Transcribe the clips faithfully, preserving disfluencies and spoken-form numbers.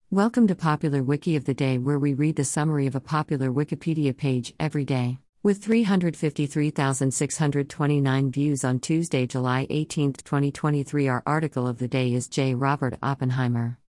Welcome to Popular Wiki of the Day, where we read the summary of a popular Wikipedia page every day. With three hundred fifty-three thousand six hundred twenty-nine views on Tuesday, July eighteenth, twenty twenty-three, our article of the day is J. Robert Oppenheimer.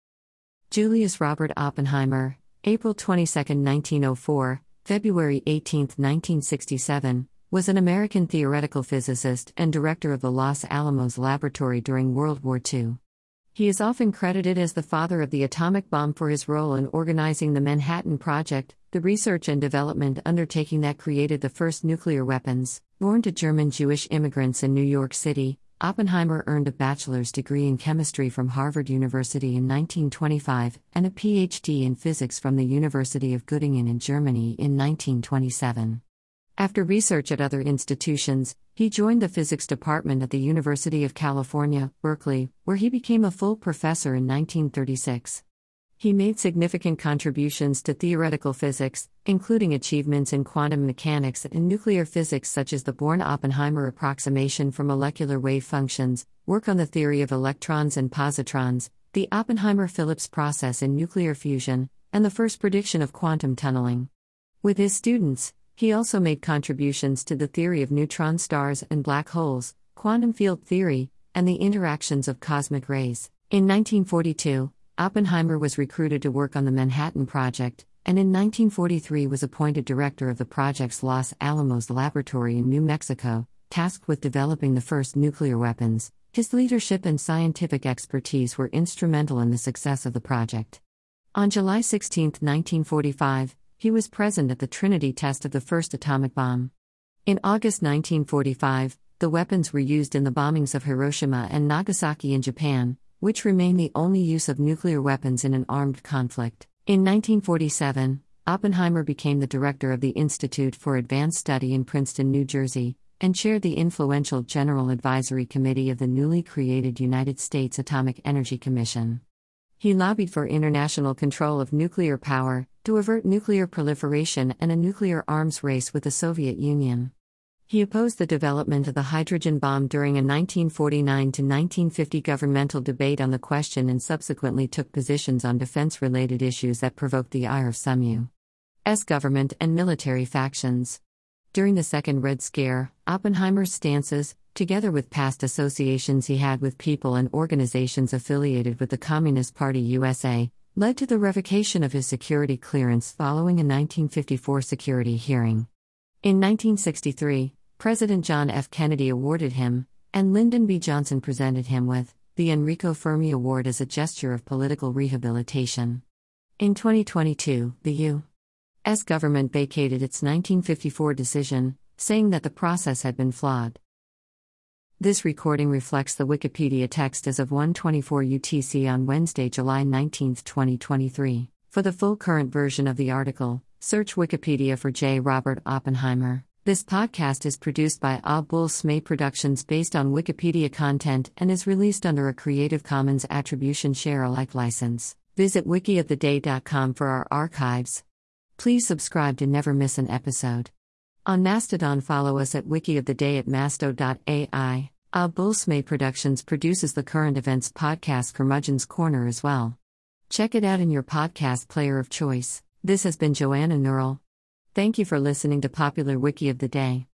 Julius Robert Oppenheimer, April twenty-second, nineteen oh four, February eighteenth, nineteen sixty-seven, was an American theoretical physicist and director of the Los Alamos Laboratory during World War Two. He is often credited as the father of the atomic bomb for his role in organizing the Manhattan Project, the research and development undertaking that created the first nuclear weapons. Born to German Jewish immigrants in New York City, Oppenheimer earned a bachelor's degree in chemistry from Harvard University in nineteen twenty-five and a P H D in physics from the University of Göttingen in Germany in nineteen twenty-seven. After research at other institutions, he joined the physics department at the University of California, Berkeley, where he became a full professor in nineteen thirty-six. He made significant contributions to theoretical physics, including achievements in quantum mechanics and nuclear physics such as the Born-Oppenheimer approximation for molecular wave functions, work on the theory of electrons and positrons, the Oppenheimer-Phillips process in nuclear fusion, and the first prediction of quantum tunneling. With his students, he also made contributions to the theory of neutron stars and black holes, quantum field theory, and the interactions of cosmic rays. In nineteen forty-two, Oppenheimer was recruited to work on the Manhattan Project, and in nineteen forty-three was appointed director of the project's Los Alamos Laboratory in New Mexico, tasked with developing the first nuclear weapons. His leadership and scientific expertise were instrumental in the success of the project. On July sixteenth, nineteen forty-five, he was present at the Trinity test of the first atomic bomb. In August nineteen forty-five, the weapons were used in the bombings of Hiroshima and Nagasaki in Japan, which remain the only use of nuclear weapons in an armed conflict. In nineteen forty-seven, Oppenheimer became the director of the Institute for Advanced Study in Princeton, New Jersey, and chaired the influential General Advisory Committee of the newly created United States Atomic Energy Commission. He lobbied for international control of nuclear power, to avert nuclear proliferation and a nuclear arms race with the Soviet Union. He opposed the development of the hydrogen bomb during a nineteen forty-nine to nineteen fifty governmental debate on the question and subsequently took positions on defense-related issues that provoked the ire of some U S government and military factions. During the Second Red Scare, Oppenheimer's stances, together with past associations he had with people and organizations affiliated with the Communist Party U S A, led to the revocation of his security clearance following a nineteen fifty-four security hearing. In nineteen sixty-three, President John F. Kennedy awarded him, and Lyndon B. Johnson presented him with, the Enrico Fermi Award as a gesture of political rehabilitation. In twenty twenty-two, the U S government vacated its nineteen fifty-four decision, saying that the process had been flawed. This recording reflects the Wikipedia text as of one twenty-four U T C on Wednesday, July nineteenth, twenty twenty-three. For the full current version of the article, search Wikipedia for J. Robert Oppenheimer. This podcast is produced by A Bull Smay Productions based on Wikipedia content and is released under a Creative Commons Attribution Share Alike license. Visit wiki of the day dot com for our archives. Please subscribe to never miss an episode. On Mastodon, follow us at wikioftheday at masto dot A I. A Bull Smay Productions produces the current events podcast Curmudgeon's Corner as well. Check it out in your podcast player of choice. This has been Joanna Neural. Thank you for listening to Popular Wiki of the Day.